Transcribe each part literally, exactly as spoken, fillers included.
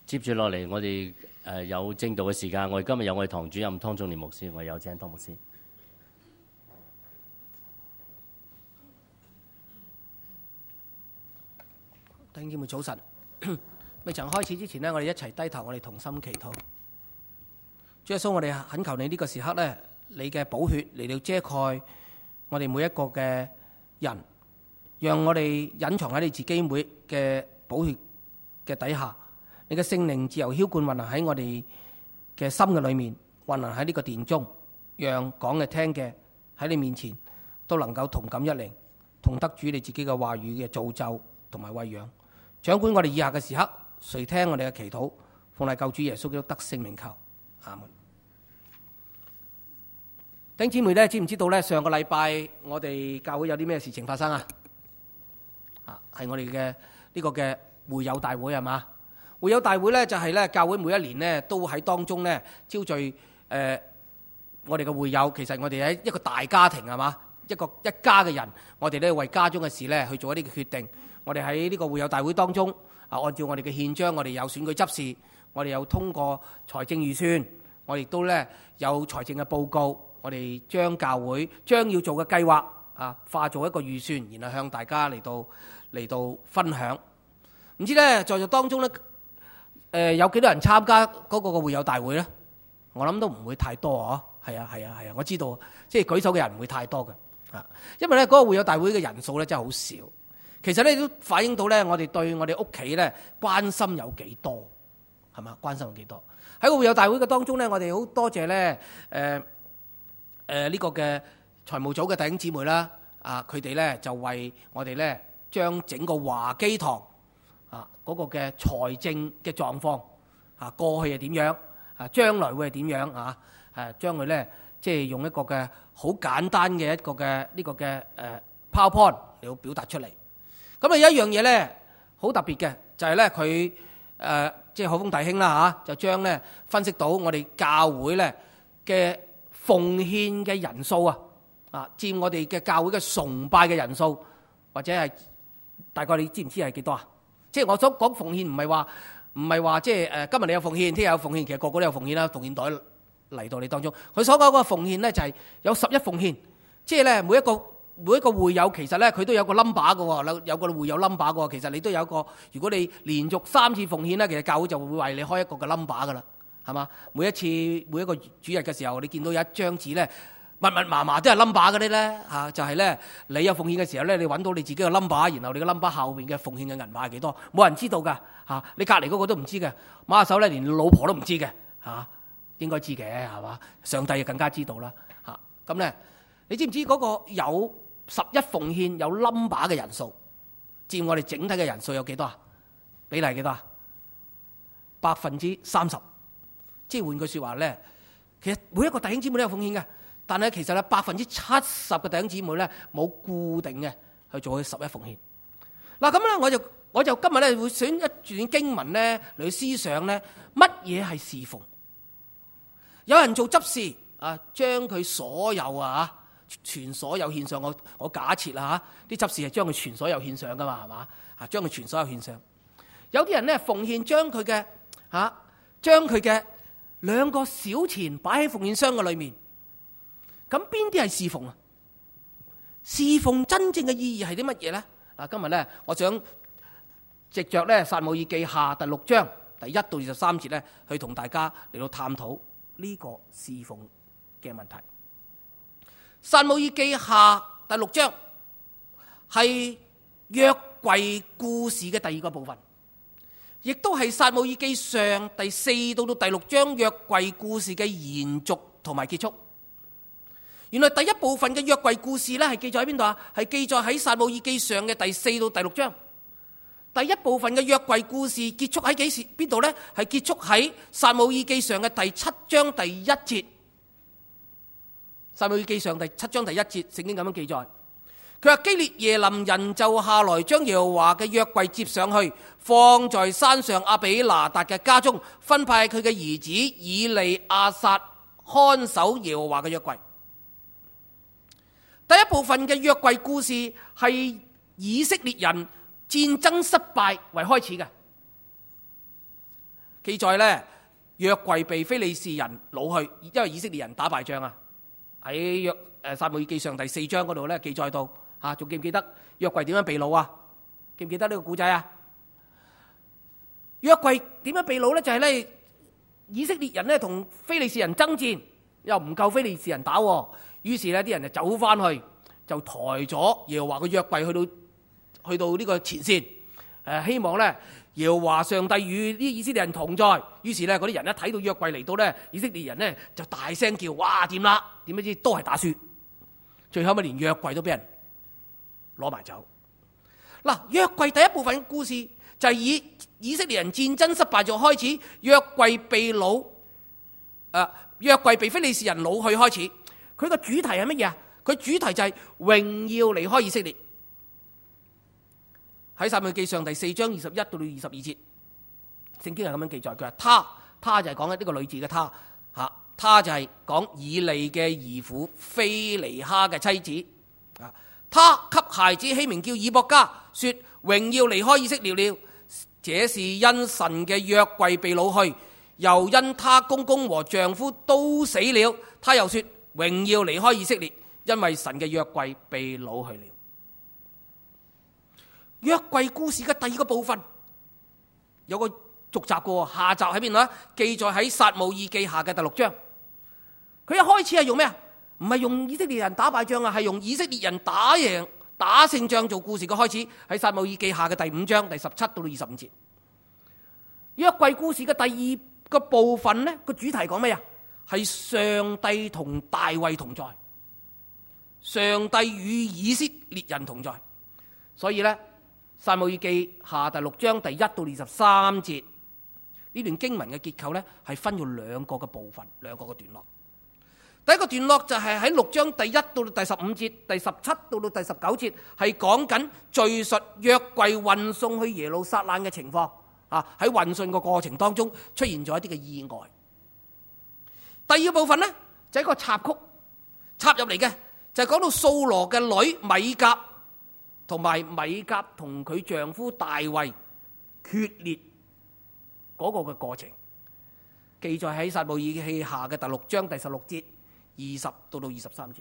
接住落嚟，我哋誒有正道嘅時間。我哋今日有我哋堂主任湯仲年牧師，我哋有請湯牧師。 弟兄姊妹早晨，未曾開始之前呢，我哋一齊低頭，我哋同心祈禱。主耶穌，我哋懇求你呢個時刻呢，你嘅寶血嚟到遮蓋我哋每一個嘅人，讓我哋隱藏喺你自己每嘅寶血嘅底下。你嘅聖靈自由澆灌運行喺我哋嘅心嘅裏面，運行喺呢個殿中，讓講嘅聽嘅喺你面前都能夠同感一靈，同得主你自己嘅話語嘅造就同埋餵養。掌管我哋以下嘅時刻，垂聽我哋嘅祈禱，奉賴救主耶穌基督得聖名求，阿門。弟兄姊妹咧，知唔知道咧？上個禮拜我哋教會有啲咩事情發生啊？啊，係我哋嘅呢個嘅會友大會係嘛？會友大會咧就係咧教會每一年咧都喺當中咧招聚誒、呃、我哋嘅會友。其實我哋喺一個大家庭係嘛，一個一家嘅人，我哋咧為家中嘅事咧去做一啲嘅決定。我哋喺呢個會友大會當中啊，按照我哋嘅憲章，我哋有選舉執事，我哋有通過財政預算，我哋亦都咧有財政嘅報告，我哋將教會將要做嘅計劃啊化做一個預算，然後向大家嚟到嚟到分享。唔知咧在座當中咧。誒、呃、有幾多人參加嗰個嘅會友大會咧？我諗都唔會太多啊！係啊係啊係啊！我知道，即係舉手嘅人唔會太多嘅啊，因為咧嗰個會友大會嘅人數咧真係好少。其實咧都反映到咧我哋對我哋屋企咧關心有幾多，係嘛？關心有幾多？喺個會友大會嘅當中咧，我哋好多謝咧誒誒呢個嘅財務組嘅弟兄姊妹啦，啊佢哋咧就為我哋咧將整個華基堂啊！嗰、那個嘅財政嘅狀況啊，過去係點樣啊？將來會係點樣啊？誒，將佢咧即係用一個嘅好簡單嘅一個嘅呢、這個嘅誒 PowerPoint 嚟到表達出嚟。咁啊有一樣嘢咧好特別嘅，就係咧佢誒即係海豐弟兄啦嚇、啊，就將咧分析到我哋教會咧嘅奉獻嘅人數啊，啊佔我哋嘅教會嘅崇拜嘅人數，或者係大概你知唔知係幾多啊？即係我所講奉獻唔係話唔係話即係誒今日你有奉獻，聽日有奉獻，其實個個都有奉獻啦。奉獻袋嚟到你當中，佢所講嗰個奉獻咧就係有十一奉獻，即係咧每一個每一個會友其實咧佢都有個 number 嘅喎，有個會友 number 嘅喎。其實你都有一個，如果你連續三次奉獻咧，其實教會就會為你開一個嘅 number 嘅啦，係嘛？每一次每一個主日嘅時候，你見到有一張紙咧。密密麻麻都係 number 嗰啲咧嚇，就係、是、咧你有奉獻嘅時候咧，你揾到你自己嘅 number，然後你嘅 number 後面嘅奉獻嘅銀碼係幾多，冇人知道㗎嚇，你隔離嗰個都唔知嘅，馬下手咧連老婆都唔知嘅嚇，應該知嘅係嘛？上帝就更加知道啦嚇。咁咧，你知唔知嗰個有十一奉獻有 number 嘅人數，佔我哋整體嘅人數有幾多啊？比例幾多啊？百分之三十。即係換句説話咧，其實每一個弟兄姊妹都有奉獻嘅。但係其實咧，百分之七十嘅弟兄姊妹咧冇固定嘅去做佢十一奉獻。嗱咁咧，我就我就今日咧會選一段經文咧嚟思想咧乜嘢係侍奉。有人做執事啊，將佢所有啊全所有獻上。我我假設啦嚇，啲執事係將佢全所有獻上噶嘛，係嘛啊？將佢全所有獻上。有啲人咧奉獻將佢嘅嚇將佢嘅兩個小錢擺喺奉獻箱嘅裏面。咁邊啲係侍奉啊？侍奉真正嘅意義係啲乜嘢咧？啊，今日咧，我想藉着咧撒母耳記下第六章第一到二十三節咧，去同大家嚟到探討呢個侍奉嘅問題。撒母耳記下第六章係約櫃故事嘅第二個部分，亦都係撒母耳記上第四到到第六章約櫃故事嘅延續同埋結束。原來第一部分嘅約櫃故事咧係記載喺邊度啊？係記載喺撒母耳記上嘅第四到第六章。第一部分嘅約櫃故事結束喺幾時邊度咧？係結束喺撒母耳記上嘅第七章第一節。撒母耳記上第七章第一節，聖經咁樣記載，佢話基列耶琳人就下來將耶和華嘅約櫃接上去，放在山上亞比拿達嘅家中，分派佢嘅兒子以利亞撒看守耶和華嘅約櫃。第一部分嘅約櫃故事係以色列人戰爭失敗為開始嘅。 記載咧約櫃被非利士人擄去，因為以色列人打敗仗啊。喺約誒撒母耳記上第四章嗰度咧記載到嚇，仲記唔記得約櫃點樣被擄啊？記唔記得呢個故仔啊？約櫃點樣被擄咧？就係咧以色列人咧同非利士人爭戰，又唔夠非利士人打，於是咧啲人就走翻去，就抬咗耶和華個約櫃去到去到呢個前線，誒希望咧耶和華上帝與啲以色列人同在。於是咧嗰啲人一睇到約櫃嚟到咧，以色列人咧就大聲叫：哇！掂啦！點知都係打輸，最後咪連約櫃都俾人攞埋走。嗱，約櫃第一部分嘅故事就係以以色列人戰爭失敗咗開始，約櫃被擄，誒約櫃被非利士人擄去開始。佢個主題係乜嘢啊？佢主題就係榮耀離開以色列。喺撒母耳記上第四章二十一到到二十二節，聖經係咁樣記載，佢話他，他就係講緊呢個女子嘅他，吓，他就係講以利嘅兒婦菲尼哈嘅妻子，啊，他給孩子起名叫以博加，說榮耀離開以色列了，這是因神嘅約櫃被擄去，又因他公公和丈夫都死了，他又說榮耀離開以色列，因為神嘅約櫃被擄去了。約櫃故事嘅第二個部分有個續集嘅，下集喺邊度啊？記載喺撒母耳記下嘅第六章。佢一開始係用咩啊？唔係用以色列人打敗仗啊，係用以色列人打贏打勝仗做故事嘅開始。喺撒母耳記下嘅第五章第十七到到二十五節。約櫃故事嘅第二個部分呢，個主題講咩啊？係上帝同大衛同在，上帝與以色列人同在。所以呢，撒母耳記下第六章第一到二十三節呢段經文嘅結構呢，係分咗兩個嘅部分，兩個嘅段落。第一個段落就係喺六章第一到第十五節，第十七到到第十九節係講緊敘述約櫃運送去耶路撒冷嘅情況啊。喺運送嘅過程當中出現咗一啲嘅意外。第二部分呢，就係一個插曲插入嚟嘅，就係講到掃羅嘅女米甲同埋米甲同佢丈夫大衛決裂嗰個嘅過程，記載喺撒母耳記下嘅第六章第十六節二十到到二十三節。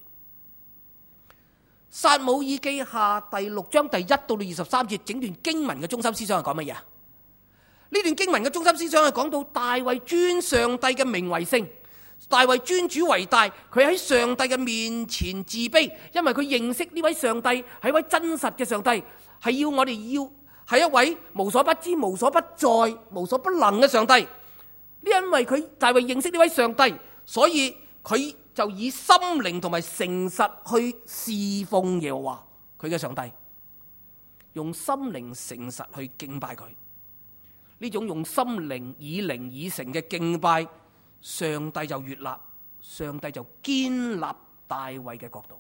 撒母耳記下第六章第一到到二十三節，整段經文嘅中心思想係講乜嘢啊？呢段經文嘅中心思想係講到大衛尊上帝嘅名為聖，大衛尊主為大，佢喺上帝嘅面前自卑，因為佢認識呢位上帝係一位真實嘅上帝，係要我哋要係一位無所不知、無所不在、無所不能嘅上帝。呢因為佢大衛認識呢位上帝，所以佢就以心靈同埋誠實去侍奉耶和華佢嘅上帝，用心靈誠實去敬拜佢。呢種用心靈以靈以誠嘅敬拜，上帝就悅納，上帝就堅立大衛嘅國度。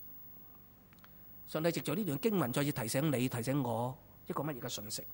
上帝藉著呢段經文再次提醒你、提醒我一個乜嘢嘅信息？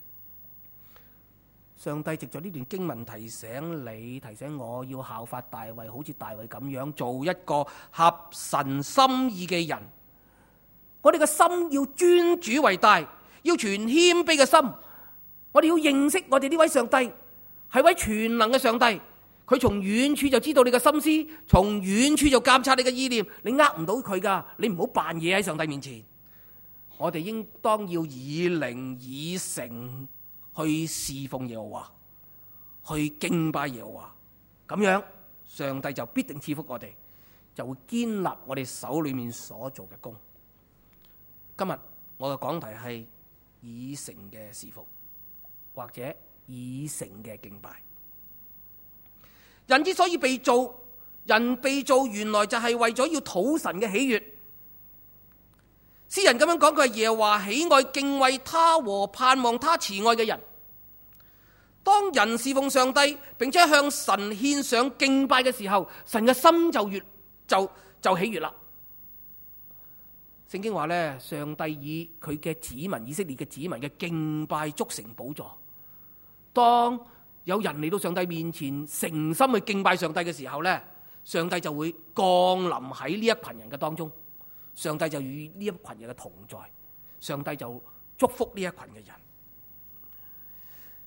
上帝藉著呢段經文提醒你、提醒我要效法大衛，好似大衛咁樣做一個合神心意嘅人。我哋嘅心要尊主為大，要存謙卑嘅心。我哋要認識我哋呢位上帝係位全能嘅上帝，佢從遠處就知道你嘅心思，從遠處就監察你嘅意念，你呃唔到佢噶，你唔好扮嘢喺上帝面前。我哋應當要以靈以誠去侍奉耶和華，去敬拜耶和華，咁樣上帝就必定賜福我哋，就會堅立我哋手裏面所做嘅工。今日我嘅講題係以誠嘅侍奉，或者以誠嘅敬拜。人之所以被造，人被造原來就係為咗要討神嘅喜悅。詩人咁樣講，佢係耶和華喜愛敬畏他和盼望他慈愛嘅人。當人侍奉上帝，並且向神獻上敬拜嘅時候，神嘅心就越就就喜悅啦。聖經話咧，上帝以佢嘅子民以色列嘅子民嘅敬拜築成寶座。當有人嚟到上帝面前誠心去敬拜上帝嘅時候咧，上帝就會降臨喺呢一群人嘅當中，上帝就與呢一群人嘅同在，上帝就祝福呢一群嘅人。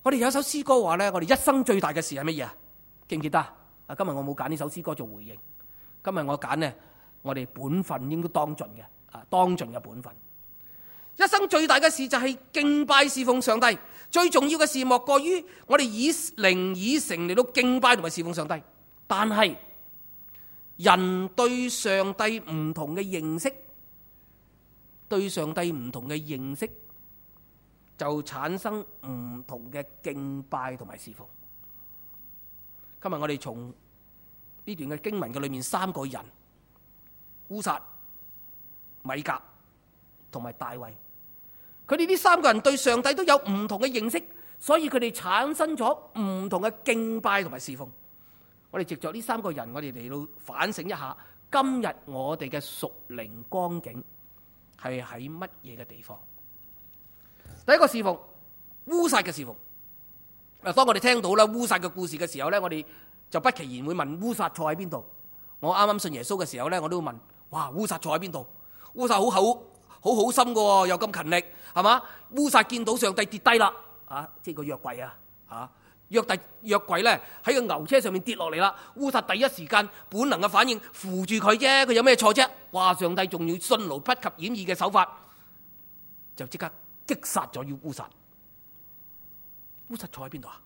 我哋有首詩歌話咧，我哋一生最大嘅事係乜嘢啊？記唔記得啊？今日我冇揀呢首詩歌做回應，今日我揀呢，我哋本分應該當盡嘅啊，當盡嘅本分。一生最大嘅事就係敬拜侍奉上帝，最重要嘅事莫過於我哋以靈以誠嚟到敬拜同埋侍奉上帝。但係人對上帝唔同嘅認識，對上帝唔同嘅認識，就產生唔同嘅敬拜同埋侍奉。今日我哋從呢段嘅經文嘅裏面，三個人烏撒、米甲同埋大衛，佢哋呢三個人對上帝都有唔同嘅認識，所以佢哋產生咗唔同嘅敬拜同埋侍奉。我哋藉着呢三個人，我哋嚟到反省一下，今日我哋嘅屬靈光景係喺乜嘢嘅地方？第一個侍奉，烏撒嘅侍奉。嗱，當我哋聽到啦烏撒嘅故事嘅時候咧，我哋就不期然會問烏撒坐喺邊度？我啱啱信耶穌嘅時候咧，我都會問：哇，烏撒坐喺邊度？烏撒好厚好好心嘅，又咁勤力，係嘛？烏撒見到上帝跌低啦，啊，即係個約櫃啊，啊，約帝約櫃咧喺個牛車上面跌落嚟啦。烏撒第一時間本能嘅反應扶住佢啫，佢有咩錯啫？哇！上帝仲要迅雷不及掩耳嘅手法，就即刻擊殺咗要烏撒。烏撒坐喺邊度啊？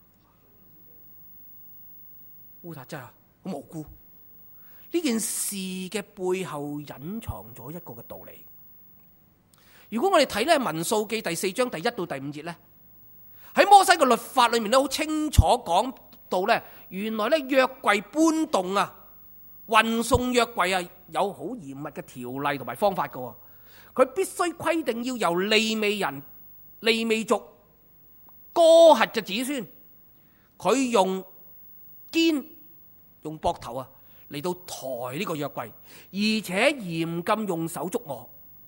烏撒真係好無辜。呢件事嘅背後隱藏咗一個嘅道理。如果我哋睇咧民數記第四章第一到第五節咧，喺摩西嘅律法裏面咧好清楚講到咧，原來咧約櫃搬動啊，運送約櫃啊，有好嚴密嘅條例同埋方法嘅。佢必須規定要由利未人、利未族哥轄嘅子孫，佢用肩、用膊頭啊嚟到抬呢個約櫃，而且嚴禁用手捉摸。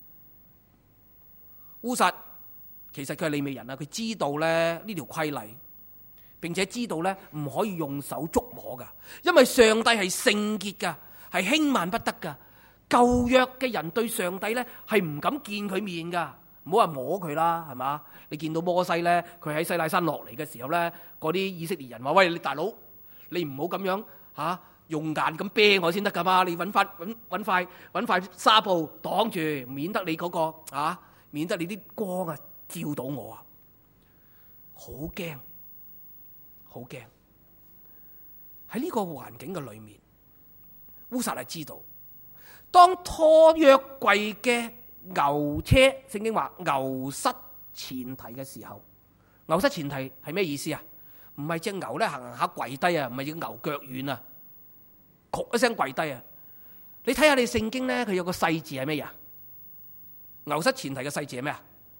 烏撒其實佢係利未人啊，佢知道咧呢條規例，並且知道咧唔可以用手捉摸噶，因為上帝係聖潔噶，係輕慢不得噶。舊約嘅人對上帝咧係唔敢見佢面噶，唔好話摸佢啦，係嘛？你見到摩西咧，佢喺西奈山落嚟嘅時候咧，嗰啲以色列人話：喂，你大佬，你唔好咁樣吓、啊，用眼咁啤我先得噶嘛？你揾翻揾揾塊揾塊紗布擋住，免得你嗰、嗰個啊。免得你啲光啊照到我啊，好驚，好驚。喺呢個環境嘅裏面，烏撒係知道，當拖約櫃嘅牛車，聖經話牛失前蹄嘅時候，牛失前蹄係咩意思啊？唔係隻牛咧行行下跪低啊，唔係隻牛腳軟啊，咕一聲跪低啊。你睇下你聖經咧，佢有個細字係咩呀？牛失前蹄嘅細字係咩啊？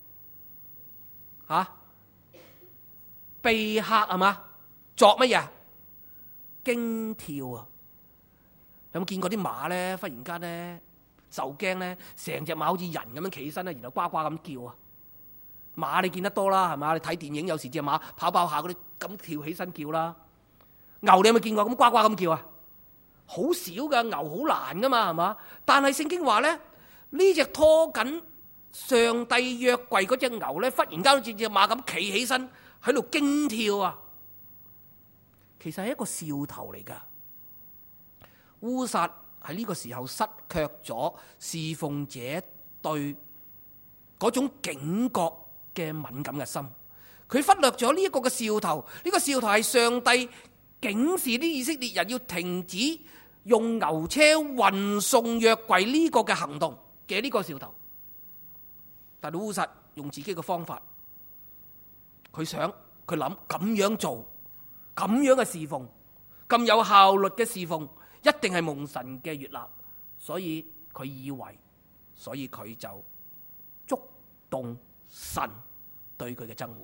吓，被嚇係嘛？作乜嘢？驚跳啊！有冇見過啲馬咧？忽然間咧受驚咧，成隻馬好似人咁樣企起身咧，然後呱呱咁叫啊！馬你見得多啦，係嘛？你睇電影有時隻馬跑跑下嗰啲咁跳起身叫啦。牛你有冇見過咁呱呱咁叫啊？好少噶，牛好難噶嘛，係嘛？但係聖經話咧，呢隻拖緊上帝約櫃嗰隻牛咧，忽然間好似隻馬咁企起身喺度驚跳啊！其實係一個兆頭嚟噶。烏撒喺呢個時候失卻咗侍奉者對嗰種警覺嘅敏感嘅心，佢忽略咗呢一個嘅兆頭。呢、這個兆頭係上帝警示啲以色列人要停止用牛車運送約櫃呢個嘅行動嘅呢個兆頭。但係烏撒用自己嘅方法，佢想佢諗咁樣做，咁樣嘅侍奉，咁有效率嘅侍奉，一定係蒙神嘅悅納，所以佢以為，所以佢就觸動神對佢嘅憎惡。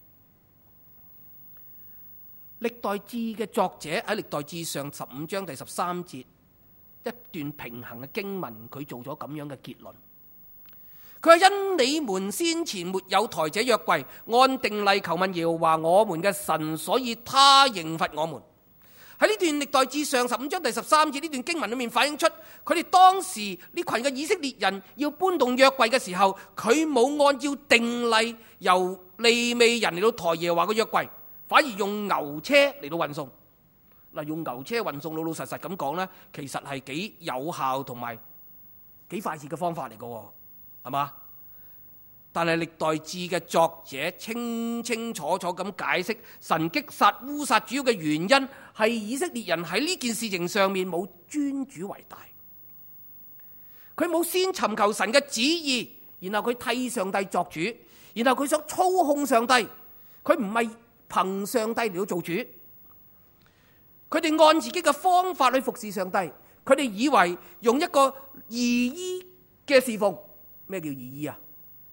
歷代志嘅作者喺歷代志上十五章第十三節一段平衡嘅經文，佢做咗咁樣嘅結論。佢話：因你們先前沒有抬這約櫃，按定例求問耶和華我們嘅神，所以他刑罰我們。喺呢段歷代志上十五章第十三節呢段經文裏面反映出，佢哋當時呢群嘅以色列人要搬動約櫃嘅時候，佢冇按照定例由利未人嚟到抬耶和華嘅約櫃， 反而用牛車嚟到運送。嗱，用牛車運送，老老實實咁講咧，其實係幾有效同埋幾快捷嘅方法嚟嘅，係嘛？但係歷代志嘅作者清清楚楚咁解釋，神擊殺烏撒主要嘅原因係以色列人喺呢件事情上面冇尊主為大，佢冇先尋求神嘅旨意，然後佢替上帝作主，然後佢想操控上帝，佢唔係憑上帝嚟到做主，佢哋按自己嘅方法去服侍上帝，佢哋以為用一個義醫嘅侍奉，咩叫義醫啊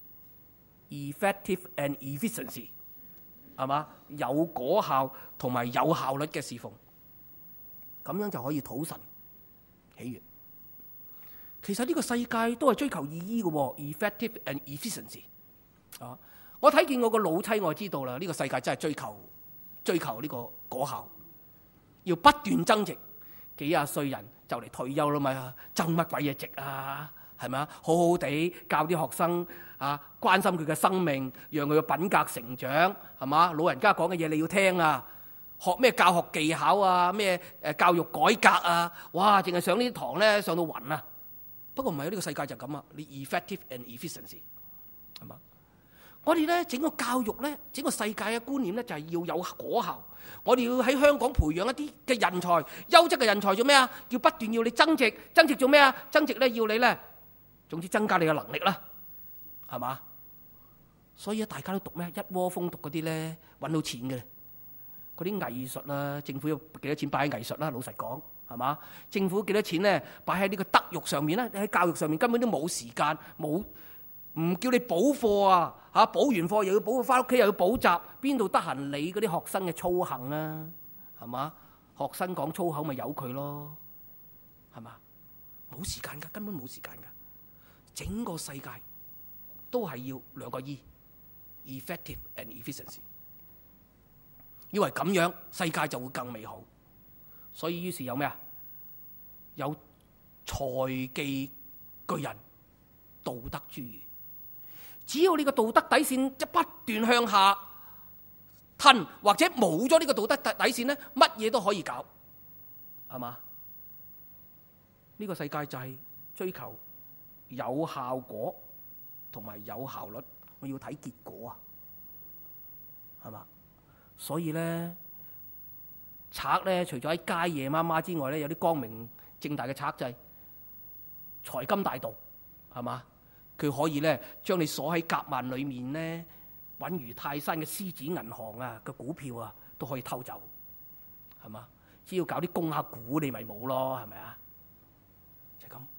？Effective and efficiency， 係嘛？有果效同埋有效率嘅侍奉，咁樣就可以討神喜悅。其實呢個世界都係追求義醫嘅 ，effective and efficiency。啊，我睇見我個老妻，我就知道啦。呢個世界真係追求追求呢個果效，要不斷增值。幾廿歲人就嚟退休啦嘛，爭乜鬼嘢值啊？係咪啊？好好地教啲學生啊，關心佢嘅生命，讓佢嘅品格成長，係嘛？老人家講嘅嘢你要聽啊！學咩教學技巧啊？咩誒教育改革啊？哇！淨係上呢啲堂咧，上到暈啊！不過唔係呢個世界就咁啊！你 effective and efficiency 係嘛？我哋咧整個教育咧，整個世界嘅觀念咧就係要有果效。我哋要喺香港培養一啲嘅人才，優質嘅人才做咩啊？要不斷要你增值，增值做咩啊？增值咧要你咧。總之增加你嘅能力啦，係嘛？所以大家都讀咩？一窩蜂讀嗰啲咧，揾到錢嘅。嗰啲藝術啦，政府要幾多錢擺喺藝術啦？老實講，係嘛？政府幾多錢咧擺喺呢個德育上面咧？你喺教育上面根本都冇時間，冇唔叫你補課啊！嚇，補完課又要補，翻屋企又要補習，邊度得閒理嗰啲學生嘅操行啊？係嘛？學生講粗口咪由佢咯，係嘛？冇時間㗎，根本冇時間㗎。整個世界都係要兩個 E， effective and efficiency。以為咁樣世界就會更美好，所以於是有咩啊？有財技巨人，道德諸餘。只要你個道德底線一不斷向下褪，或者冇咗呢個道德底線咧，乜嘢都可以搞，係嘛？呢個世界就係追求有效果同埋有效率，我要睇結果啊，係嘛？所以咧，賊咧除咗喺街夜媽媽之外咧，有啲光明正大嘅賊就係財金大盜，係嘛？佢可以咧將你鎖喺夾萬裏面咧，穩如泰山嘅獅子銀行啊嘅股票啊都可以偷走，係嘛？只要搞啲供下股，你咪冇咯，係咪啊？就係咁。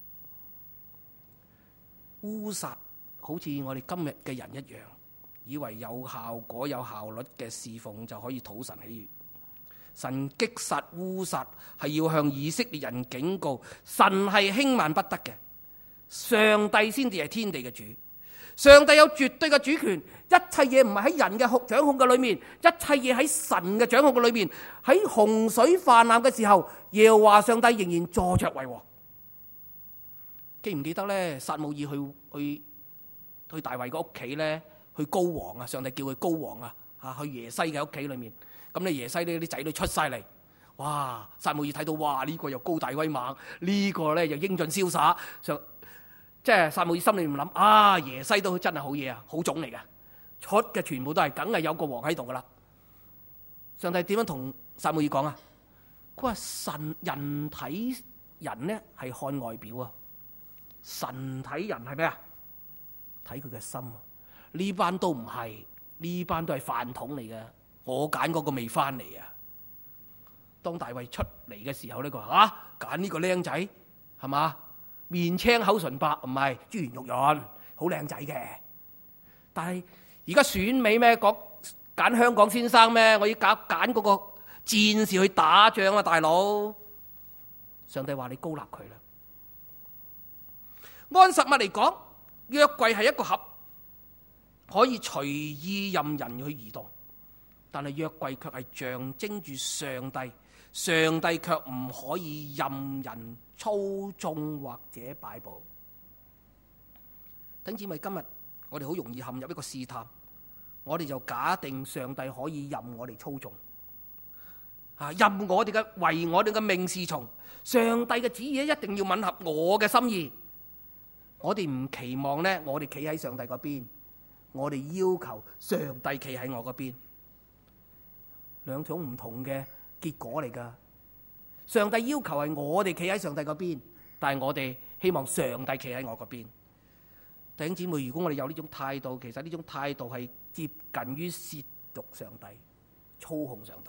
烏撒好似我哋今日嘅人一樣，以為有效果有效率嘅侍奉就可以討神喜悅。神擊殺烏撒係要向以色列人警告，神係輕慢不得嘅，上帝先至係天地嘅主，上帝有絕對嘅主權，一切嘢唔係喺人嘅掌控嘅裏面，一切嘢喺神嘅掌控嘅裏面。喺洪水泛濫嘅時候，耶和華上帝仍然坐著為王。記唔記得咧？撒母耳去去去大衛個屋企咧，去高王啊！上帝叫佢高王啊！嚇去耶西嘅屋企裏面，咁咧耶西呢啲仔女出晒嚟，哇！撒母耳睇到，哇！呢個又高大威猛，呢個咧又英俊瀟灑，上即係撒母耳心裏面諗啊，耶西都真係好嘢啊，好種嚟嘅，出嘅全部都係，梗係有個王喺度噶啦。上帝點樣同撒母耳講啊？佢話神人睇人咧係看外表啊。神睇人係咩啊？睇佢嘅心啊！呢班都唔係，呢班都係飯桶嚟嘅。我揀嗰個未翻嚟啊！當大衛出嚟嘅時候咧，佢話啊，揀呢個僆仔係嘛？面青口唇白，唔係珠圓玉潤，好靚仔嘅。但係而家選美咩？講揀香港先生咩？我要揀揀嗰個戰士去打仗啊！大佬，上帝話你高立佢啦。按實物嚟講，約櫃係一個盒，可以隨意任人去移動，但係約櫃卻係象徵住上帝，上帝卻唔可以任人操縱或者擺佈。弟兄姊妹，今日我哋好容易陷入一個試探， 我哋就假定上帝可以任我哋操縱，啊，任我哋嘅為我哋嘅命是從。上帝嘅旨意一定要吻合我嘅心意。我哋唔期望呢，我哋企喺上帝嗰邊，我哋要求上帝企喺我嗰邊，兩種唔同嘅結果嚟噶。上帝要求係我哋企喺上帝嗰邊，但係我哋希望上帝企喺我嗰邊。弟兄姊妹，如果我哋有呢種態度，其實呢種態度係接近於褻瀆上帝、操控上帝。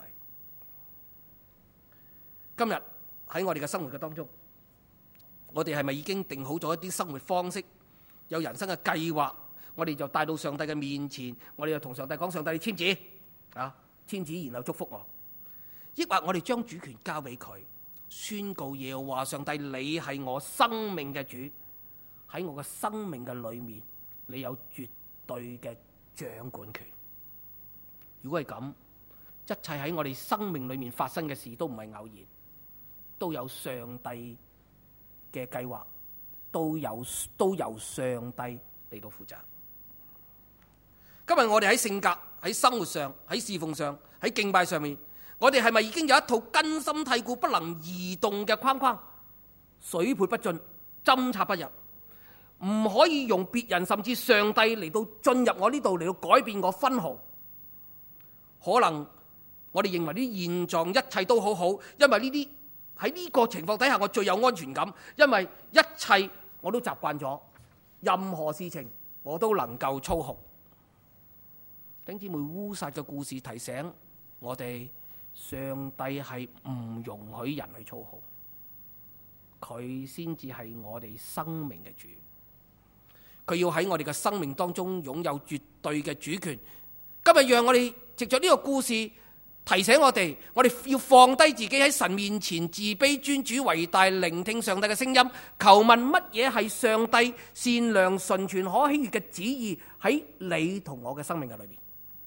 今日喺我哋嘅生活嘅當中，我哋係咪已經定好咗一啲生活方式，有人生嘅計劃？我哋就帶到上帝嘅面前，我哋就同上帝講：上帝，你簽字啊，簽字然後祝福我。抑或我哋將主權交俾佢，宣告耶和華上帝，你係我生命嘅主，喺我嘅生命嘅裏面，你有絕對嘅掌管權。如果係咁，一切喺我哋生命裏面發生嘅事都唔係偶然，都有上帝嘅計劃，都有都由上帝嚟到負責。今日我哋喺性格、喺生活上、喺侍奉上、喺敬拜上面，我哋係咪已經有一套根深蒂固、不能移動嘅框框，水潑不進、針插不入，唔可以用別人甚至上帝嚟到進入我呢度嚟到改變我分毫？可能我哋認為呢啲現狀一切都好好，因為呢啲喺呢個情況底下我最有安全感，因為一切我都習慣咗，任何事情我都能夠操控。弟兄姊妹，烏撒嘅故事提醒我哋，上帝係唔容許人去操控，佢先至係我哋生命嘅主，佢要喺我哋嘅生命當中擁有絕對嘅主權。今日讓我哋藉着呢個故事提醒我哋，我哋要放低自己喺神面前自卑尊主為大，聆聽上帝嘅聲音，求問乜嘢係上帝善良純全可喜悅嘅旨意喺你同我嘅生命嘅裏面。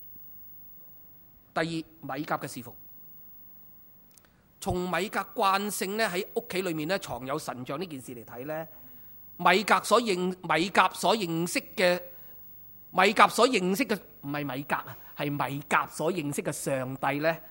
第二，米甲嘅侍奉，從米甲慣性咧喺屋企裏面咧藏有神像呢件事嚟睇咧，米甲所認米甲所認識嘅米甲所認識嘅唔係米甲啊，係米甲所認識嘅上帝咧，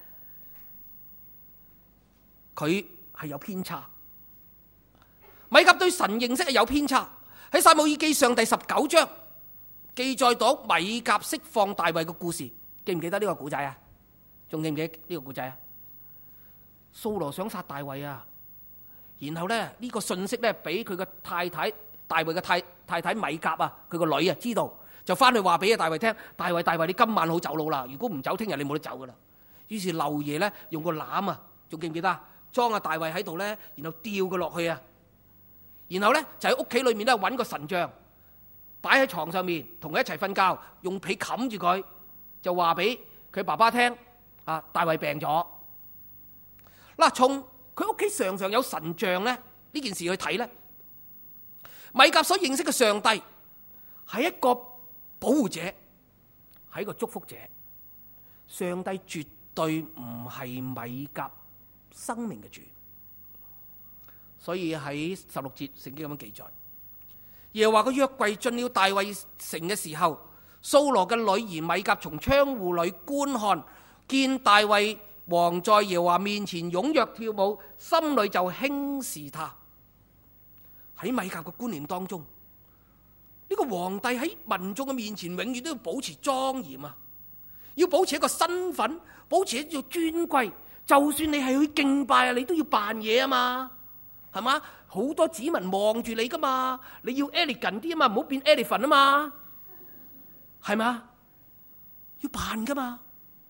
佢係有偏差。米甲對神認識係有偏差。喺撒母耳記上第十九章記載到米甲釋放大衛嘅故事，記唔記得呢個古仔啊？仲記唔記得呢個故仔啊？掃羅想殺大衛啊，然後咧呢個信息咧俾佢嘅太太大衛嘅太太太米甲啊，佢個女啊知道，就翻去話俾阿大衛聽：大衛大衛，你今晚好走路啦，如果唔走，聽日你冇得走噶啦。於是漏夜咧用個籃啊，仲記唔記得啊？裝阿大衛喺度咧，然後吊佢落去啊，然後咧就喺屋企裏面咧揾個神像擺喺床上面，同佢一齊瞓覺，用被冚住佢，就話俾佢爸爸聽：啊，大衛病咗。嗱，從佢屋企常常有神像咧呢件事去睇咧，米甲所認識嘅上帝係一個保護者，係一個祝福者。上帝絕對唔係米甲生命嘅主。所以喺十六節聖經咁樣記載，耶和華嘅約櫃進了大衛城嘅時候，掃羅嘅女兒米甲從窗戶裏觀看，見大衛王在耶和華面前踴躍跳舞，心裏就輕視他。喺米甲嘅觀念當中，呢個皇帝喺民眾嘅面前永遠都要保持莊嚴啊，要保持一個身份，保持一個尊貴。就算你係去敬拜啊，你都要扮嘢啊嘛，係嘛？好多子民望住你噶嘛，你要 elegant 啲啊嘛，唔好變 elephant 啊嘛，係嘛？要扮噶嘛，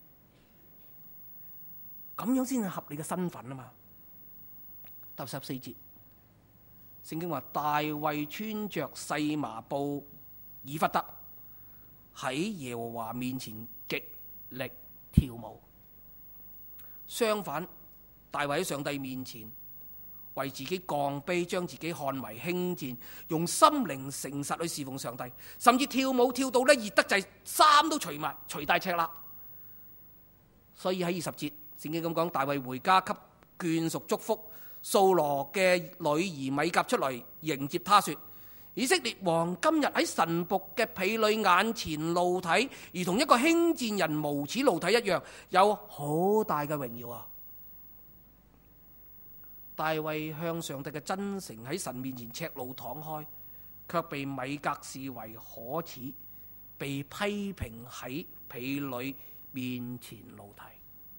咁樣先係合你嘅身份啊嘛。第十四節，聖經話大衛穿着細麻布以弗得，喺耶和華面前極力跳舞。相反，大衛喺上帝面前為自己降卑，將自己看為輕賤，用心靈誠實去侍奉上帝，甚至跳舞跳到咧熱得滯，衫都除埋除大赤啦。所以喺二十節聖經咁講，大衛回家給眷屬祝福，掃羅嘅女兒米甲出來迎接他說： 以色列王今日喺神僕嘅婢女眼前露體，如同一個輕賤人無恥露體一樣，有好大嘅榮耀啊！大衛向上帝嘅真誠喺神面前赤露敞開，卻被米格視為可恥，被批評喺婢女面前露體。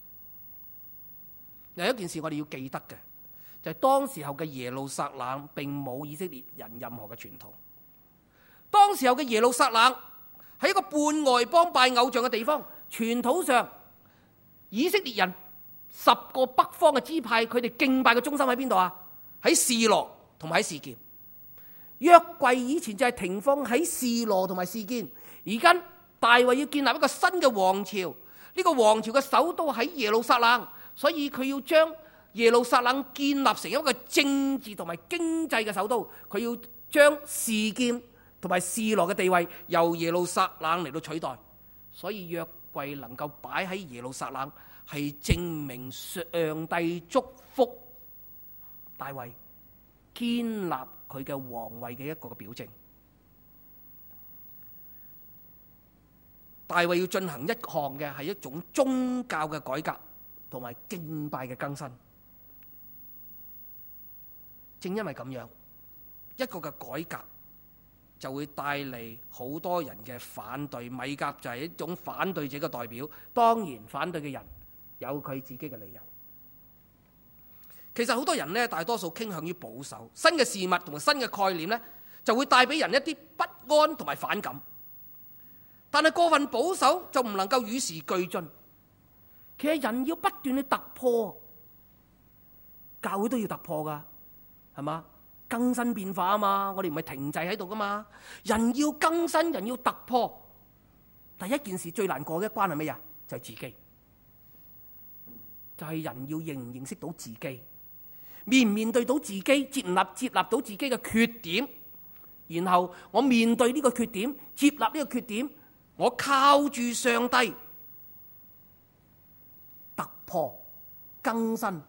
有一件事我哋要記得嘅，就係、是、當時候嘅耶路撒冷並冇以色列人任何嘅傳統。當時候嘅耶路撒冷係一個半外邦拜偶像嘅地方，傳統上以色列人十個北方嘅支派，佢哋敬拜嘅中心喺邊度啊？喺示羅同埋喺示劍。約櫃以前就係停放喺示羅同埋示劍，而家大衛要建立一個新嘅王朝，呢、這個王朝嘅首都喺耶路撒冷，所以佢要將耶路撒冷建立成一個政治同埋經濟嘅首都，佢要將示劍同埋示羅嘅地位由耶路撒冷嚟到取代，所以約櫃能夠擺喺耶路撒冷，係證明上帝祝福大衛建立佢嘅皇位嘅一個嘅表徵。大衛要進行一項嘅係一種宗教嘅改革同埋敬拜嘅更新。正因為咁樣，一個嘅改革就會帶嚟好多人嘅反對。米甲就係一種反對者嘅代表，當然反對嘅人有佢自己嘅理由。其實好多人呢，大多數傾向於保守，新嘅事物同埋新嘅概念呢，就會帶俾人一啲不安同埋反感。但係過分保守就唔能夠與時俱進。其實人要不斷去突破，教會都要突破噶，係嘛？更新變化啊嘛，我哋唔係停滯喺度噶嘛。人要更新，人要突破。第一件事最難過嘅一關係咩呀？就係自己，就係人要認唔認識到自己，面唔面對到自己，接納接納到自己嘅缺點，然後我面對呢個缺點，接納呢個缺點，我靠住上帝突破更新。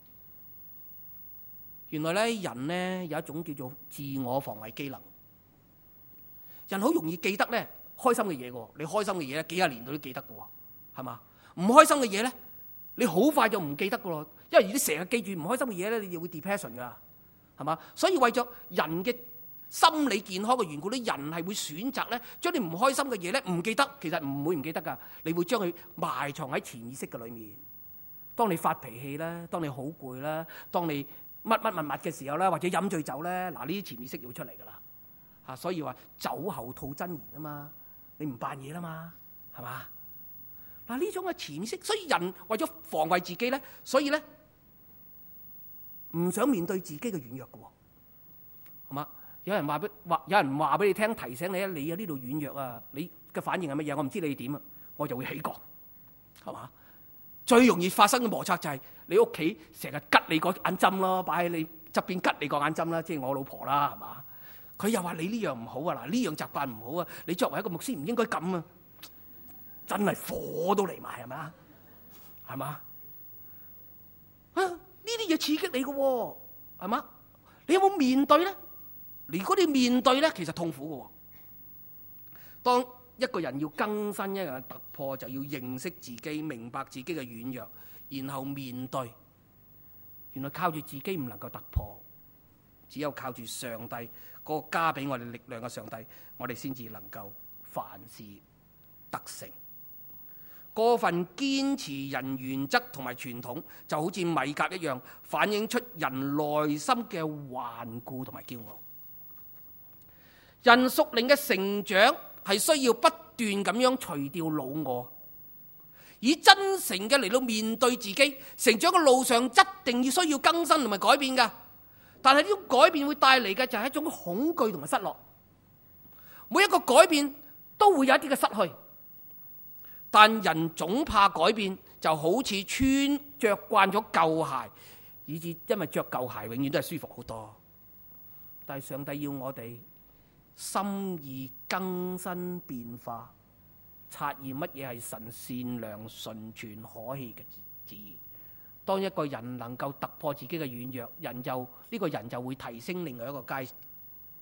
原來咧，人咧有一種叫做自我防衛機能。人好容易記得咧開心嘅嘢嘅，你開心嘅嘢咧幾廿年都記得嘅，係嘛？唔開心嘅嘢咧，你好快就唔記得嘅咯。因為如果你成日記住唔開心嘅嘢咧，你就會 depression 噶，係嘛？所以為咗人嘅心理健康嘅緣故咧，人係會選擇咧將你唔開心嘅嘢咧唔記得，其實唔會唔記得噶，你會將佢埋藏喺潛意識嘅裏面。當你發脾氣啦，當你好攰啦，當你乜乜物物嘅時候咧，或者飲醉酒咧，嗱呢啲潛意識就會出嚟噶啦，嚇！所以話酒後吐真言啊嘛，你唔扮嘢啦嘛，係嘛？嗱呢種嘅潛意識，所以人為咗防衛自己咧，所以咧唔想面對自己嘅軟弱嘅喎，係嘛？有人話俾話，有人話俾你聽，提醒你啊，你啊呢度軟弱啊，你嘅反應係乜嘢？我唔知你點啊，我就會起角，係嘛？最容易發生嘅摩擦就係你屋企成日吉你嗰眼針咯，擺喺你側邊吉你嗰眼針啦，即係我老婆啦，係嘛？佢又話你呢樣唔好啊，嗱呢樣習慣唔好啊，你作為一個牧師唔應該咁啊，真係火都嚟埋係嘛？係嘛？啊呢啲嘢刺激你嘅喎，係嘛？你有冇面對咧？如果你面對咧，其實痛苦嘅喎。當一個人要更新，一個人突破，就要認識自己，明白自己嘅軟弱，然後面對。原來靠住自己唔能夠突破，只有靠住上帝嗰個加俾我哋力量嘅上帝，我哋先至能夠凡事得成。過分堅持人原則同埋傳統，就好似米甲一樣，反映出人內心嘅頑固同埋驕傲。人屬靈嘅成長係需要不斷咁樣除掉老我，以真誠嘅嚟到面對自己。成長嘅路上一定要需要更新同埋改變㗎，但係呢種改變會帶嚟嘅就係一種恐懼同埋失落。每一個改變都會有一啲嘅失去，但人總怕改變，就好似穿着慣咗舊鞋，以致因為着舊鞋永遠都係舒服好多。但係上帝要我哋心意更新變化，察驗乜嘢係神善良純全可喜嘅旨意。當一個人能夠突破自己嘅軟弱，人就呢、這個人就會提升另外一個階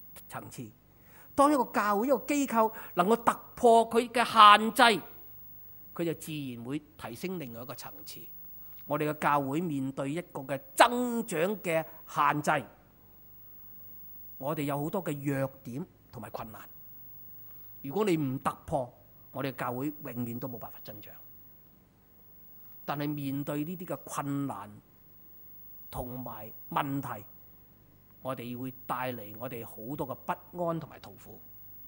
層次。當一個教會一個機構能夠突破佢嘅限制，佢就自然會提升另外一個層次。我哋嘅教會面對一個嘅增長嘅限制，我哋有好多嘅弱點同埋困難。如果你唔突破，我哋嘅教會永遠都冇辦法增長。但係面對呢啲嘅困難同埋問題，我哋會帶嚟我哋好多嘅不安同埋痛苦。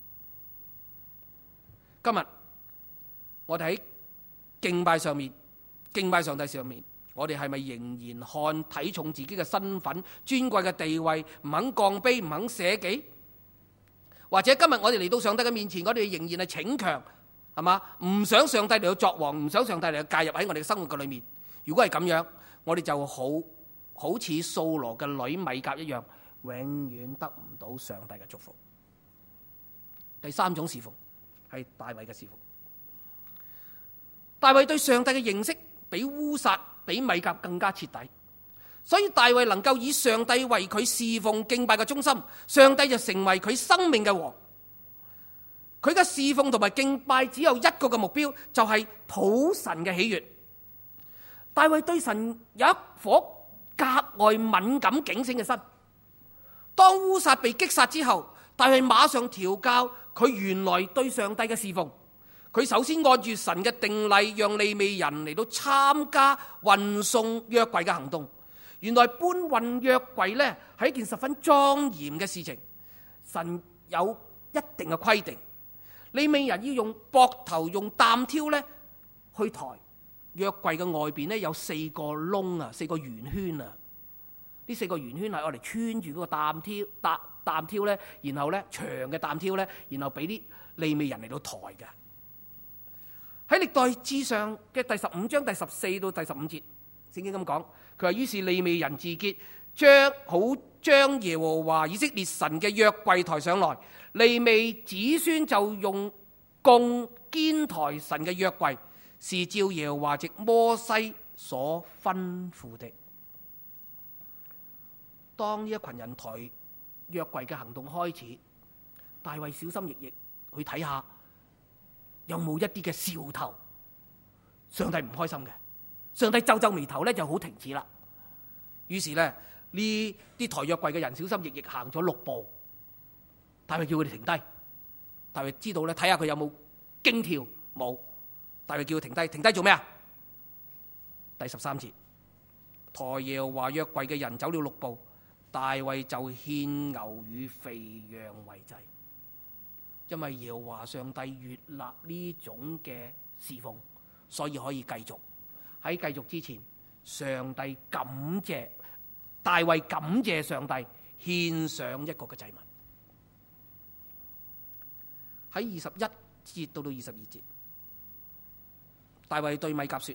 今日我哋喺敬拜上面，敬拜上帝上面，我哋係咪仍然看睇重自己嘅身份、尊貴嘅地位，唔肯降卑，唔肯捨己？或者今日我哋嚟到上帝嘅面前，我哋仍然係逞強，係嘛？唔想上帝嚟到作王，唔想上帝嚟到介入喺我哋嘅生活嘅裏面。如果係咁樣，我哋就好好似掃羅嘅女米甲一樣，永遠得唔到上帝嘅祝福。第三種侍奉係大衛嘅侍奉。大衛對上帝嘅認識比烏撒、比米甲更加徹底，所以大衛能夠以上帝為佢侍奉敬拜嘅中心，上帝就成為佢生命嘅王。佢嘅侍奉同埋敬拜只有一個嘅目標，就係討神嘅喜悅。大衛對神有一顆格外敏感警醒嘅心。當烏撒被擊殺之後，大衛馬上調教佢原來對上帝嘅侍奉。佢首先按住神嘅定例，讓利未人嚟到參加運送約櫃嘅行動。原來搬運約櫃呢係一件十分莊嚴嘅事情，神有一定嘅規定。利未人要用膊頭用擔挑呢去抬約櫃嘅外邊呢有四個窿啊，四個圓圈啊。呢四個圓圈係我哋穿住嗰個擔挑擔擔挑呢，然後呢長嘅擔挑呢，然後俾啲利未人嚟到抬嘅。喺歷代志上嘅第十五章第十四到第十五節，聖經咁講，佢話於是利未人自潔，將好將耶和華以色列神嘅約櫃抬上來。利未子孫就用弓肩抬神嘅約櫃，是照耶和華藉摩西所吩咐的。當呢一群人抬約櫃嘅行動開始，大衛小心翼翼去睇下有冇一啲嘅兆頭，上帝唔開心嘅，上帝皺皺眉頭咧就好停止啦。於是咧呢啲抬約櫃嘅人小心翼翼行咗六步，大衛叫佢哋停低。大衛知道咧，睇下佢有冇驚跳，冇。大衛叫佢停低，停低做咩啊？第十三節，抬耶和華約櫃嘅人走了六步，大衛就獻牛與肥羊為祭。因為耶和華上帝悅納呢種嘅侍奉，所以可以繼續。喺繼續之前，上帝感謝大衛，感謝上帝獻上一個嘅祭物。喺二十一節到到二十二節，大衛對米甲說：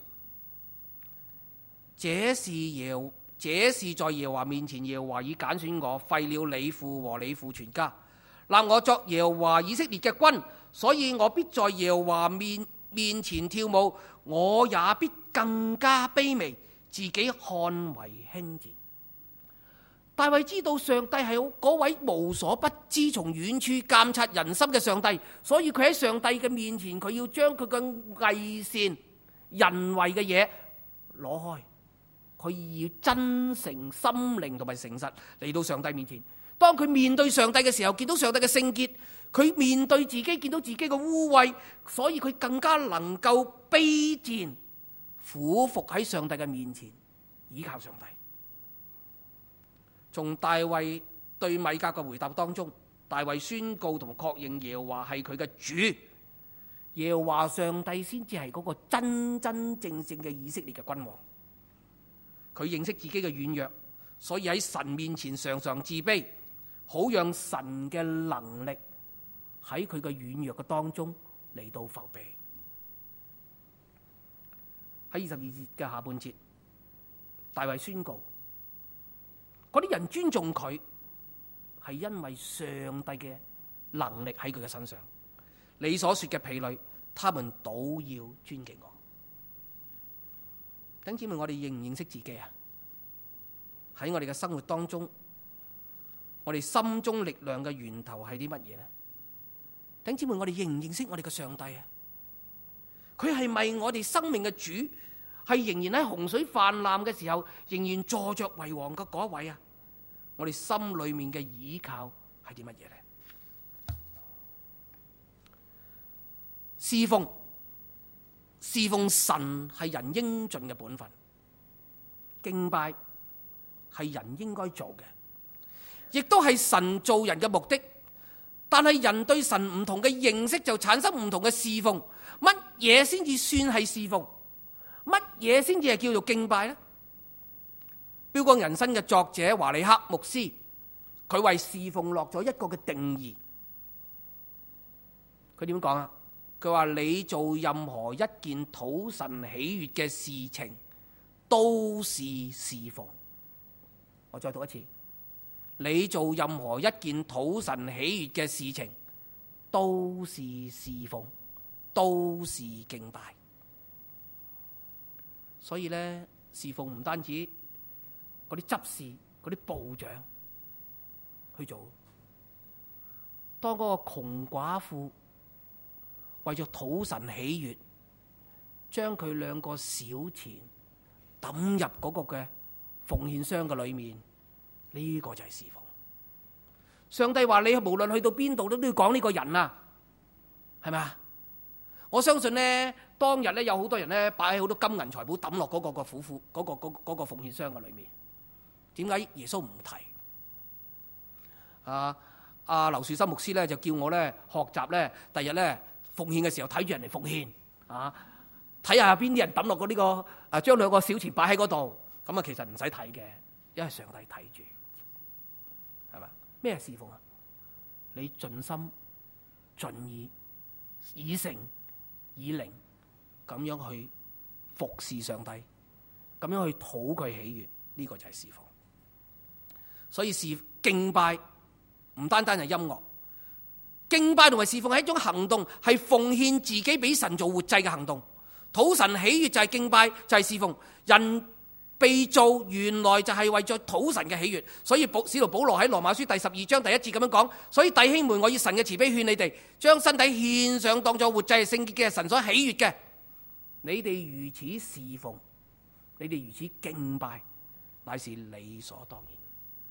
這是耶，這是在耶和華面前，耶和華已揀選我，廢了你父和你父全家，立我作耶和華以色列嘅君，所以我必在耶和華面面前跳舞，我也必更加卑微，自己看為輕賤。大衛知道上帝係嗰位無所不知、從遠處監察人心嘅上帝，所以佢喺上帝嘅面前，佢要將佢嘅偽善、人為嘅嘢攞開，佢要真誠心靈同埋誠實嚟到上帝面前。當佢面對上帝嘅時候，見到上帝嘅聖潔，佢面對自己，見到自己嘅污穢，所以佢更加能夠卑賤、俯伏喺上帝嘅面前，依靠上帝。從大衛對米甲嘅回答當中，大衛宣告同確認耶和華係佢嘅主，耶和華上帝先至係嗰個真真正正嘅以色列嘅君王。佢認識自己嘅軟弱，所以喺神面前常常自卑，好讓神嘅能力喺佢嘅軟弱嘅當中嚟到覆庇。喺二十二節嘅下半節，大衛宣告嗰啲人尊重佢，係因為上帝嘅能力喺佢嘅身上。你所說嘅婢女，他們都要尊敬我。弟兄姊妹，我哋認唔認識自己啊？喺我哋嘅生活當中， 我哋心中力量嘅源頭係啲乜嘢呢？弟兄姊妹，我哋認唔認識我哋嘅上帝啊？佢係咪我哋生命嘅主？係仍然喺洪水泛濫嘅時候，仍然坐着為王嘅嗰一位啊？我哋心裏面嘅倚靠係啲乜嘢呢？侍奉，侍奉神係人應盡嘅本分，敬拜係人應該做嘅，亦都係神造人嘅目的。但係人對神唔同嘅認識，就產生唔同嘅侍奉。乜嘢先至算係侍奉？乜嘢先至係叫做敬拜呢？標光人生嘅作者華理克牧師，佢為侍奉落咗一個嘅定義。佢點講啊？佢話你做任何一件討神喜悅嘅事情，都是侍奉。我再讀一次，你做任何一件討神喜悅嘅事情，都是侍奉，都是敬拜。所以咧，侍奉唔單止嗰啲執事、嗰啲部長去做。當嗰個窮寡婦為咗討神喜悅，將佢兩個小錢抌入嗰個嘅奉獻箱嘅裏面，呢個就係侍奉。上帝話你無論去到邊度都都要講呢個人啊，係咪啊？我相信呢，當日咧有好多人咧擺喺好多金銀財寶抌落嗰個個府庫嗰個嗰嗰個奉獻箱嘅裏面。點解耶穌唔提？啊啊劉樹森牧師咧就叫我咧學習咧，第日咧奉獻嘅時候睇住人嚟奉獻啊，睇下邊啲人抌落嗰呢個啊，將兩個小錢擺喺嗰度。咁啊，其實唔使睇嘅，因為上帝睇住，係咪？咩係侍奉啊？你盡心盡意以誠以靈咁樣去服侍上帝，咁樣去討佢喜悅，呢、這個就係侍奉。所以侍敬拜唔單單係音樂，敬拜同埋侍奉係一種行動，係奉獻自己俾神做活祭嘅行動。討神喜悅就係敬拜，就係侍奉。人被造原來就係為咗討神嘅喜悅，所以保使徒保羅喺羅馬書第十二章第一節咁樣講：所以弟兄們，我以神嘅慈悲勸你哋，將身體獻上當作活祭，聖潔嘅，神所喜悅嘅。你哋如此侍奉，你哋如此敬拜，乃是理所當然。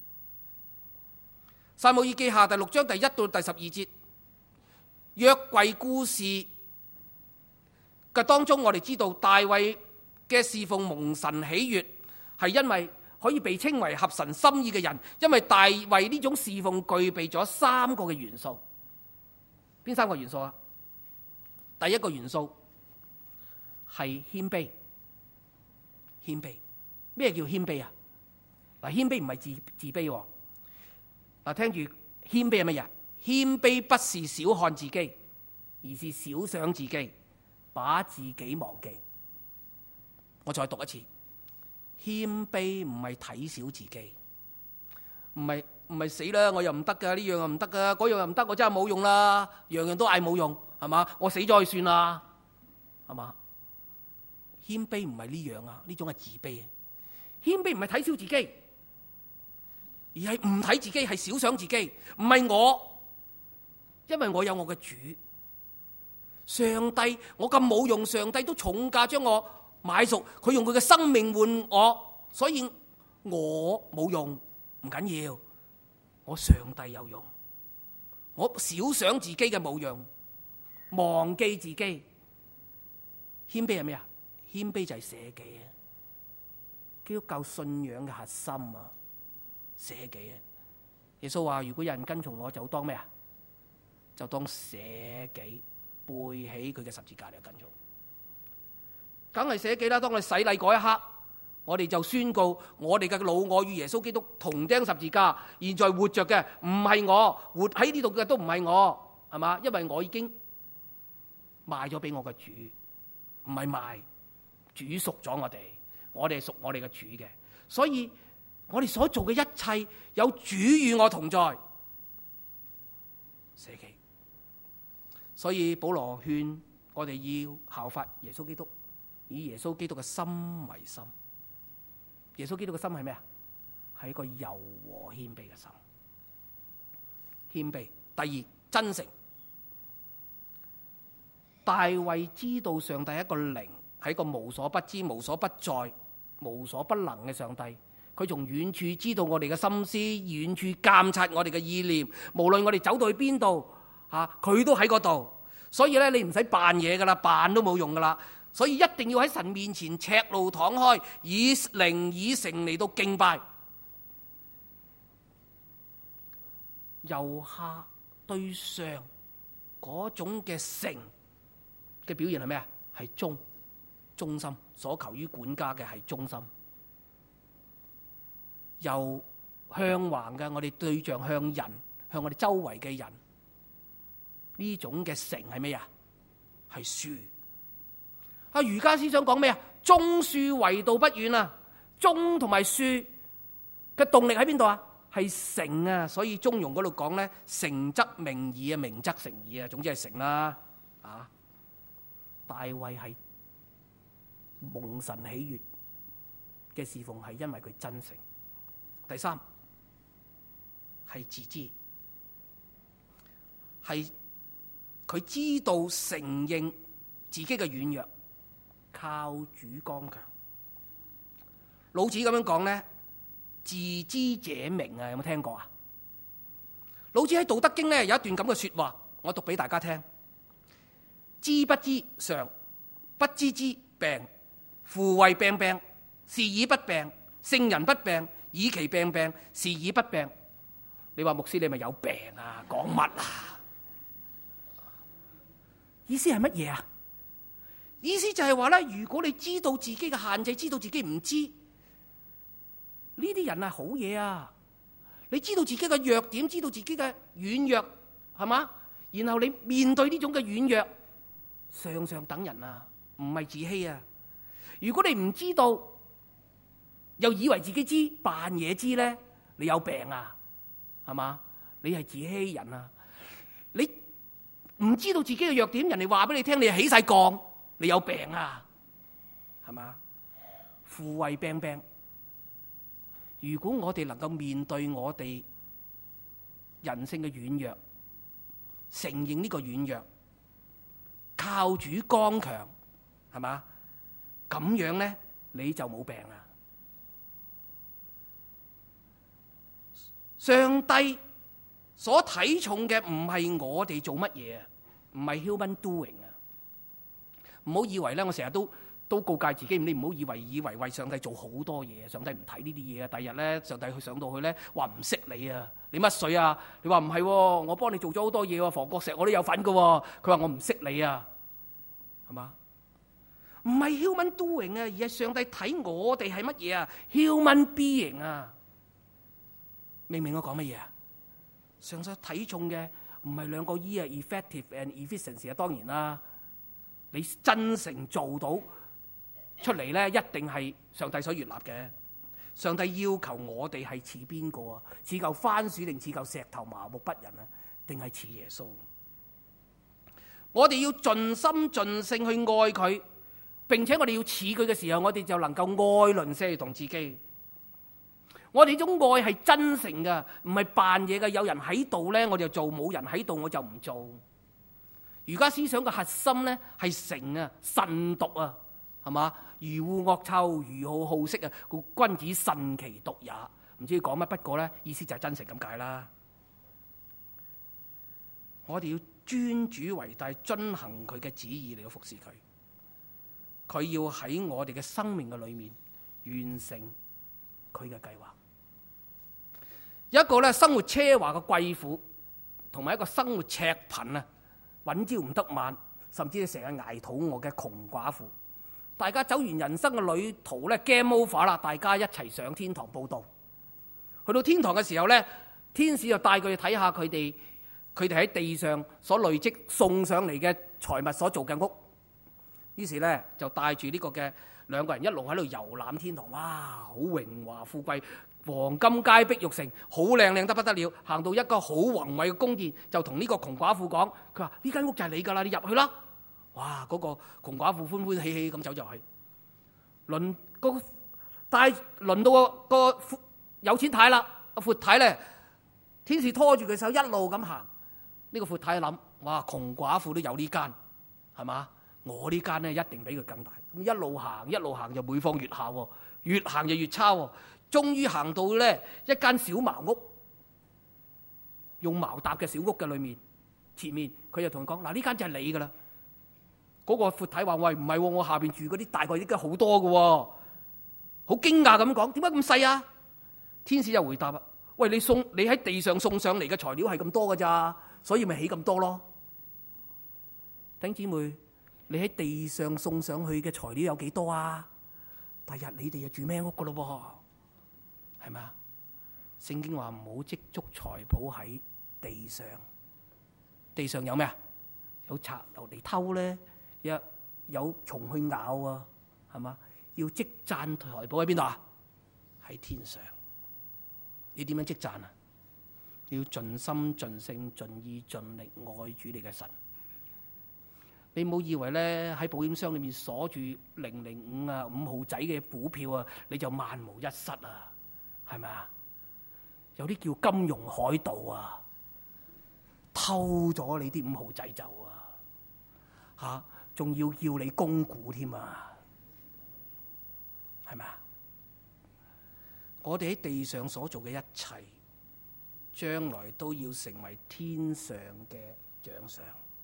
撒母耳記下第六章第一到第十二節，約櫃故事嘅當中，我哋知道大衛嘅侍奉蒙神喜悅，係因為可以被稱為合神心意嘅人，因為大衛呢種侍奉具備咗三個嘅元素。邊三個元素啊？第一個元素係謙卑。謙卑，咩叫謙卑啊？嗱，謙卑唔係自自卑喎。嗱，聽住，謙卑係乜嘢？謙卑不是小看自己，而是小想自己，把自己忘記。我再讀一次，謙卑唔係睇小自己，唔係唔係死啦，我又唔得噶，呢樣又唔得噶，嗰樣又唔得，我真係冇用啦，樣樣都嗌冇用，係嘛？我死咗去算啦，係嘛？謙卑唔係呢樣啊，呢種係自卑。謙卑唔係睇小自己，而係唔睇自己，係小想自己，唔係我，因為我有我嘅主。上帝，我咁冇用，上帝都重價將我買贖，佢用佢嘅生命換我，所以我冇用，唔緊要，我上帝有用。我小想自己嘅冇用，忘記自己。謙卑係咩啊？謙卑就係捨己啊！基督教信仰嘅核心啊，捨己啊！耶穌話：如果有人跟從我，就當咩啊？就當捨己，背起佢嘅十字架嚟跟從。梗係捨己啦！當我哋洗禮嗰一刻，我哋就宣告我哋嘅老我與耶穌基督同釘十字架。現在活着嘅唔係我，活喺呢度嘅都唔係我，係嘛？因為我已經賣咗俾我嘅主，唔係賣。主屬咗我哋，我哋係屬我哋嘅主嘅，所以我哋所做嘅一切有主與我同在，捨己。所以保羅勸我哋要效法耶穌基督，以耶穌基督嘅心為心。耶穌基督嘅心係咩啊？係一個柔和謙卑嘅心。 謙卑。第二，真誠。大衛知道上帝係一個靈，係一個無所不知、無所不在、無所不能嘅上帝。佢從遠處知道我哋嘅心思，遠處監察我哋嘅意念。無論我哋走到去邊度，嚇佢都喺嗰度。所以咧，你唔使扮嘢噶啦，扮都冇用噶啦。所以一定要喺神面前赤露敞開，以靈以誠嚟到敬拜。由下對上嗰種嘅誠嘅表現係咩啊？係忠忠心，所求於管家嘅係忠心。由向橫嘅，我哋對象向人，向我哋周圍嘅人，呢種嘅誠係咩啊？係恕。啊，儒家思想講咩啊？忠恕為道不遠啊！忠同埋恕嘅動力喺邊度啊？係誠啊！所以中庸嗰度講咧，誠則明矣啊，明則誠矣啊，總之係誠啦。啊，大衛係蒙神喜悅嘅侍奉，係因為佢真誠。第三係自知，係佢知道承認自己嘅軟弱，靠主剛強。老子咁樣講咧，自知者明啊，有冇聽過啊？老子喺《道德經》咧有一段咁嘅說話，我讀俾大家聽：知不知常，不知之病。夫謂病病，是以不病；聖人不病，以其病病，是以不病。你話牧師你咪有病啊？講乜啊？意思係乜嘢啊？意思就係話咧，如果你知道自己嘅限制，知道自己唔知，呢啲人係好嘢啊！你知道自己嘅弱點，知道自己嘅軟弱，係嘛？然後你面對呢種嘅軟弱，上上等人啊，唔係自欺啊！如果你唔知道，又以為自己知，扮嘢知咧，你有病啊，係嘛？你係自欺人啊！你唔知道自己嘅弱點，人哋話俾你聽，你起晒槓，你有病啊，係嘛？夫謂病病。如果我哋能夠面對我哋人性嘅軟弱，承認呢個軟弱，靠主剛強，係嘛？咁樣咧，你就冇病啦。上帝所睇重嘅唔係我哋做乜嘢啊，唔係 human doing 啊。唔好以為咧，我成日都都告誡自己，你唔好以為以為為上帝做好多嘢，上帝唔睇呢啲嘢啊。第日咧，上帝去上到去咧，話唔識你啊，你乜水啊？你話唔係，我幫你做咗好多嘢喎，房角石我都有份噶。佢話我唔識你啊，係嘛？唔係 human doing 啊，而係上帝睇我哋係乜嘢啊 ？human being 啊，明唔明我講乜嘢啊？上帝睇重嘅唔係兩個 E 啊 ，effective and efficiency 啊，當然啦，你真誠做到出嚟咧，一定係上帝所悅納嘅。上帝要求我哋係似邊個啊？似嚿番薯定似嚿石頭麻木不仁啊？定係似耶穌？我哋要盡心盡性去愛佢。並且我哋要似佢嘅時候，我哋就能夠愛鄰舍同自己。我哋呢種愛係真誠嘅，唔係扮嘢嘅。有人喺度咧，我就做；冇人喺度，我就唔做。儒家思想嘅核心咧係誠啊、慎獨啊，係嘛？如惡惡臭，如好好色啊，故君子慎其獨也。唔知佢講乜，不過咧意思就係真誠咁解啦。我哋要尊主為大，遵行佢嘅旨意嚟到服侍佢。佢要喺我哋嘅生命嘅裏面完成佢嘅計劃。一個咧生活奢華嘅貴婦，同埋一個生活赤貧啊，揾朝唔得晚，甚至成日捱肚餓嘅窮寡婦，大家走完人生嘅旅途咧 game over 啦，大家一齊上天堂報到。去到天堂嘅時候咧，天使就帶佢去睇下佢哋，佢哋喺地上所累積送上嚟嘅財物所做嘅屋。於是咧就帶住呢個嘅兩個人一路喺度遊覽天堂，哇！好榮華富貴，黃金街碧玉城，好靚靚得不得了。行到一個好宏偉嘅宮殿，就同呢個窮寡婦講：佢話呢間屋就係你㗎啦，你入去啦！哇！嗰、那個窮寡婦歡歡喜喜咁走入去。輪個帶輪到個個有錢太啦，個闊太咧天使拖住佢手一路咁行。呢個闊太諗，哇，窮寡婦都有呢間，係嘛？我呢間咧一定比佢更大。咁一路行一路行就每況愈下，越行就越差。終於行到咧一間小茅屋，用茅搭嘅小屋嘅裏面，前面佢就同佢講：嗱，呢間就係你噶啦。嗰、那個闊太話：喂，唔係喎，我下邊住嗰啲大概應該好多嘅喎。好驚訝咁講：點解咁細啊？天使就回答啦：喂，你送你喺地上送上嚟嘅材料係咁多㗎咋，所以咪起咁多咯。弟兄姊妹，你喺地上送上去嘅材料有幾多啊？第日你哋就住咩屋㗎咯喎？係咪啊？聖經話唔好積蓄財寶喺地上，地上有咩啊？有賊流嚟偷咧，有有蟲去咬啊，係嘛？要積攢財寶喺邊度啊？喺天上。你點樣積攢啊？你要盡心盡性盡意盡力愛主你嘅神。你唔好以為咧喺保險箱裏面鎖住零零五啊五號仔嘅股票啊，你就萬無一失啊，係咪啊？有啲叫金融海盜啊，偷咗你啲五號仔走啊，吓，仲要叫你供股添啊，係咪啊？我哋喺地上所做嘅一切，將來都要成為天上嘅獎賞。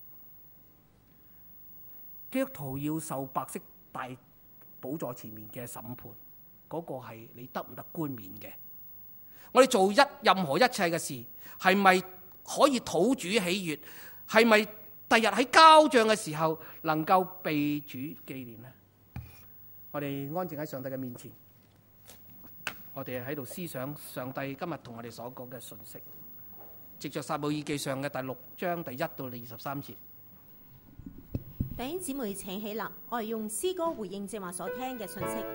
基督徒要受白色大寶座前面嘅審判，嗰個係你得唔得冠冕嘅？我哋做一任何一切嘅事，係咪可以討主喜悅？係咪第日喺交賬嘅時候能夠被主紀念呢？我哋安靜喺上帝嘅面前，我哋喺度思想上帝今日同我哋所講嘅信息，藉着撒母耳記上嘅第六章第一到二十三節。 弟兄姊妹請起立，我係用詩歌回應正話所聽嘅信息。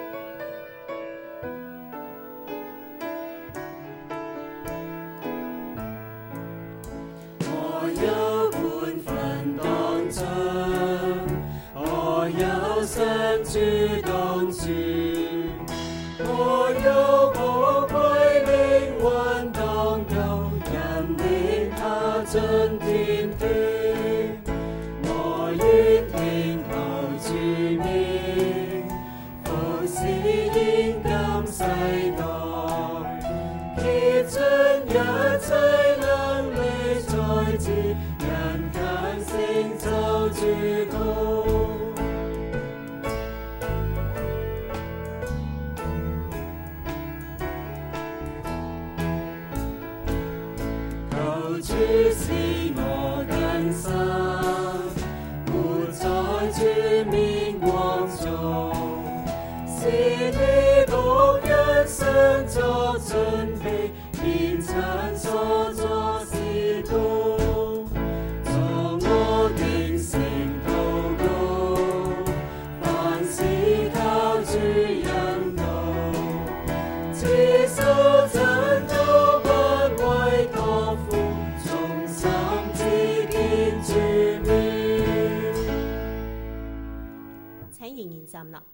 我有本分當盡，我有身處當住，我有寶貴靈魂當救，人領他進天地。願聽候主命，服侍現今世代，竭盡一切能力才智，人間成就主道。求主使我更深，主面光中，使你僕人常作準備，獻親所作事工，作我警醒禱告，凡事靠主引導，持守真道不為託付，忠心自見主面。 請仍然站立。